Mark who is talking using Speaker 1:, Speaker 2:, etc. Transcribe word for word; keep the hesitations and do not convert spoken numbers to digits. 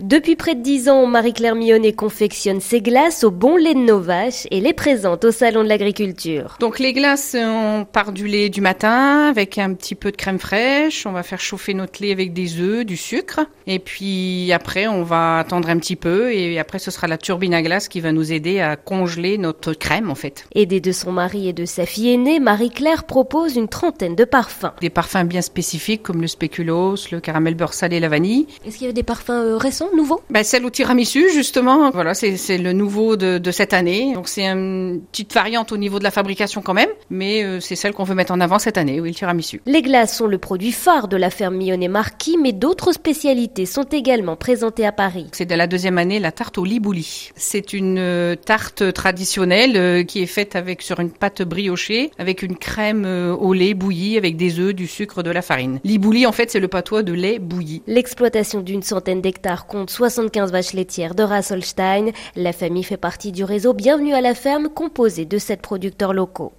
Speaker 1: Depuis près de dix ans, Marie-Claire Millonnet confectionne ses glaces au bon lait de nos vaches et les présente au Salon de l'Agriculture.
Speaker 2: Donc les glaces, on part du lait du matin avec un petit peu de crème fraîche. On va faire chauffer notre lait avec des œufs, du sucre. Et puis après, on va attendre un petit peu et après, ce sera la turbine à glace qui va nous aider à congeler notre crème en fait.
Speaker 1: Aidée de son mari et de sa fille aînée, Marie-Claire propose une trentaine de parfums.
Speaker 2: Des parfums bien spécifiques comme le spéculoos, le caramel beurre salé et la vanille.
Speaker 1: Est-ce qu'il y a des parfums euh, récents, nouveaux?
Speaker 2: Ben, celle au tiramisu justement, voilà, c'est, c'est le nouveau de, de cette année. Donc c'est une petite variante au niveau de la fabrication quand même, mais euh, c'est celle qu'on veut mettre en avant cette année, oui, le tiramisu.
Speaker 1: Les glaces sont le produit phare de la ferme Millonnet-Marquis, mais d'autres spécialités sont également présentées à Paris.
Speaker 2: C'est de la deuxième année la tarte au libouli. C'est une euh, tarte traditionnelle euh, qui est faite avec sur une pâte briochée, avec une crème euh, au lait bouilli, avec des œufs, du sucre, de la farine. Libouli, en fait, c'est le patois de lait bouilli.
Speaker 1: L'exploitation d'une centaine d'hectares compte soixante-quinze vaches laitières de race Holstein. La famille fait partie du réseau Bienvenue à la ferme, composé de sept producteurs locaux.